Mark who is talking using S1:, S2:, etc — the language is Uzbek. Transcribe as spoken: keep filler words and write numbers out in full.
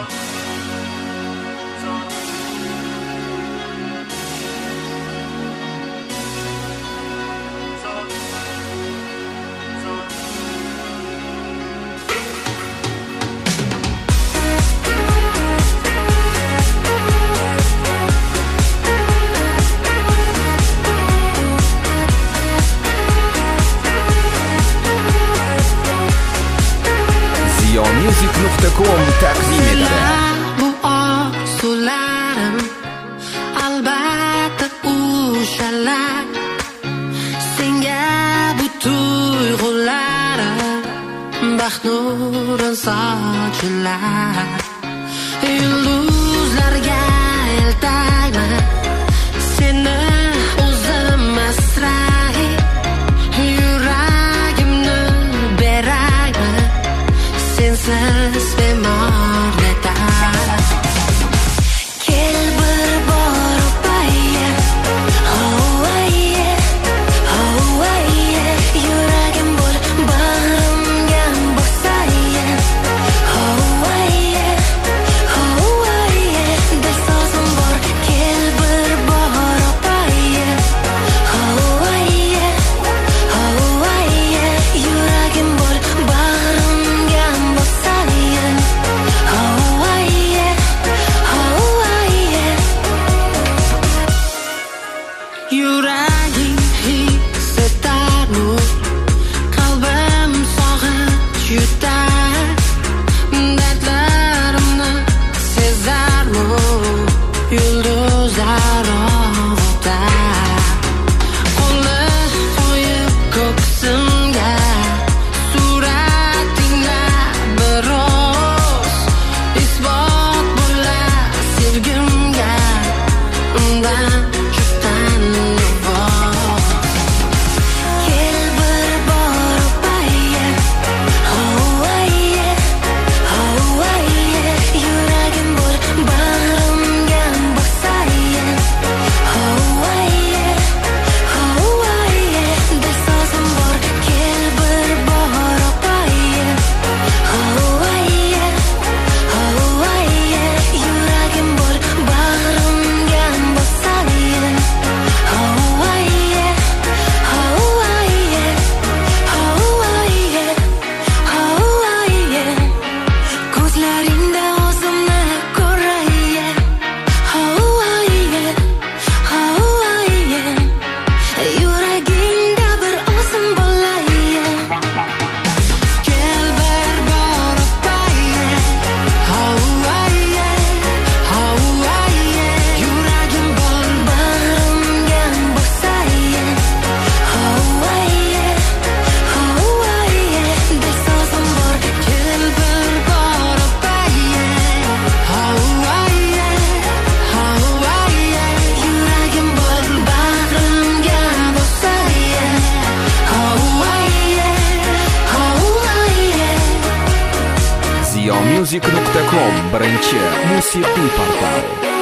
S1: music nuqta com taqdim etadi.
S2: Bu orzularim albatta ushalar, senga bu tuyg'ularim baxt nurin sochilar. Yulduzlarga eltayman seni o'zim asray, yuragimni berayman sensiz bemorlatar. Kel bir bor opaye, oh aye, oh aye, yuragim bo'l bag'rimga bosaye, oh aye, oh aye, dil sozim bor. Kel bir bor opaye, oh aye, oh aye, yuragim bo'l bag'rimga bosaye, oh aye, oh aye. Yuraging hissetarmu, qalbim sog'inch yutar, dardlarimni sezarmu, yulduzlar ovutar. Qo'lni qo'yib ko'ksimga, suratingga biroz isbot bo'lar sevgimga, undan juftdan voz. Kel bir bor opaye, oh aye, oh aye, yuragim bo'l bag'rimga bosaye, oh aye, oh aye, dil sozim bor. Kel bir bor opaye, oh aye, oh aye, yuragim bo'l bag'rimga bosaye, oh aye, oh aye, oh aye, oh aye. Ko'zlaringda o'zimni ko'raye, oh aye, oh aye, yuragingda bir o'zim bo'laye. Kel bir bor opaye, oh aye, oh aye, yuragim bo'l bag'rimga bosaye, oh aye, oh aye, dil sozim bor. Kel bir bor opaye, oh aye, oh aye, yuragim bo'l bag'rimga bosaye, oh aye, oh aye.
S1: ziyo music nuqta com birinchi musiqiy portal.